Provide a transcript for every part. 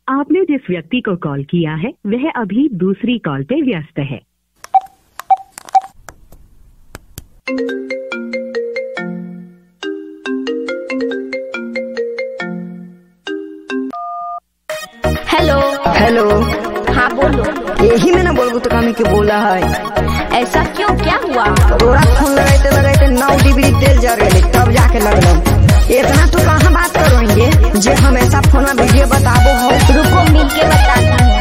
आपने जिस व्यक्ति को कॉल किया है वह अभी दूसरी कॉल पे व्यस्त है। Hello hello. हाँ बोलो। यही में ना बोलबू तो कामी के बोला है। ऐसा क्यों, क्या हुआ? तोरा फोन लगाते लगाते 9 डिग्री तेल जर गए तब जाके लगल। इतना तो कहाँ बात करोगे जे हमेशा फोन में वीडियो बताबो हो। रुको मिल के बताती हूँ।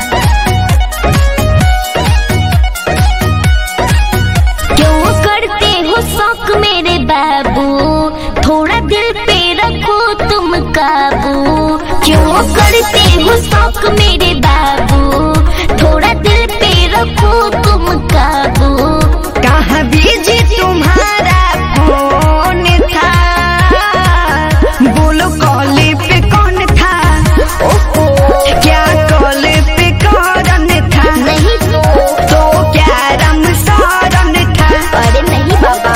क्यों करते हो शौक मेरे बाबू, थोड़ा दिल पे रखो तुम काबू। क्यों करते हो शौक मेरे बाबू, थोड़ा दिल पे रखो तुम काबू। कहाँ बीजी तुम्हारा फोन था, बोलो कॉल पे कौन था? ओहो क्या कॉल पे कौन था? नहीं तो क्या रमसारन था? अरे नहीं बाबा।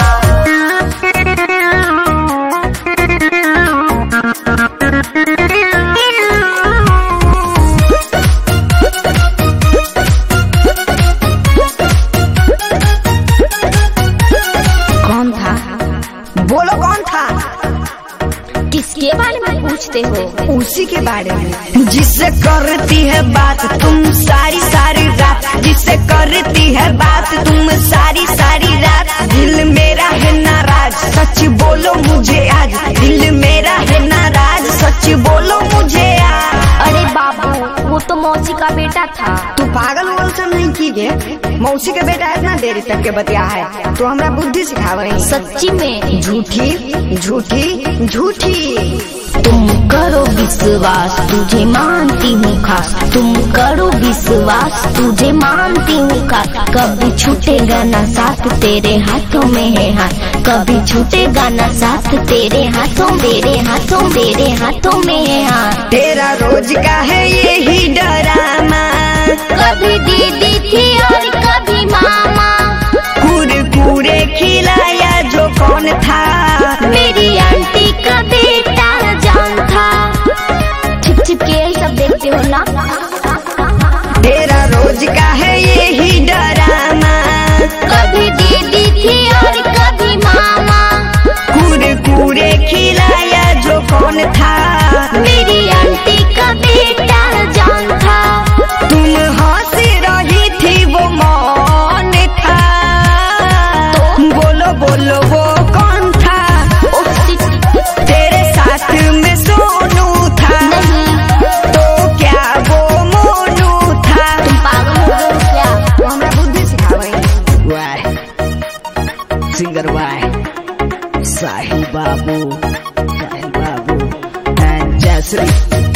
कौन था? बोलो कौन था? किसके बारे में पूछते हो? उसी के बारे में जिससे करती है बात तुम सारी सारी रात, जिससे करती है बात तुम सारी सारी रात। दिल मेरा है नाराज, सच बोलो मुझे आज। दिल मेरा है नाराज, सच बोलो मुझे आज। अरे बाबू वो तो मौसी का बेटा था। तू पागल वगल से नहीं की गे। मौसी के बेटा इतना देरी तक के बतिया है तो हमरा बुद्धि सिखावे। सच्ची में झूठी झूठी झूठी। तुम करो विश्वास तुझे मानती हूँ खास, तुम करो विश्वास तुझे मानती हूँ खास। कभी छूटेगा ना साथ तेरे हाथों में है हाथ, कभी छूटेगा ना साथ तेरे हाथों मेरे हाथों मेरे हाथों में है हाथ। तेरा रोज का है यही डरामा, कभी दीदी थी और कभी मामा। कुरकुरे खिलाया जो कौन था? मेरी आंटी का बेटा जान था। छिप छिप के यही सब देखते हो ना। तेरा रोज का है यही डरामा, कभी दीदी थी और कभी मामा। कुरकुरे खिलाया जो कौन था? मेरी आंटी का बेटा जान था। तुम हंस रही थी वो मौन था, बोलो बोलो वो कौन था? तेरे साथ में सोनू था। नहीं तो क्या वो मोनू था? तुम पागल हो गए हो क्या? वो हमरा बुद्धि सिखावे। वाह सिंगर वाह साहिल बाबू एंड जयश्री।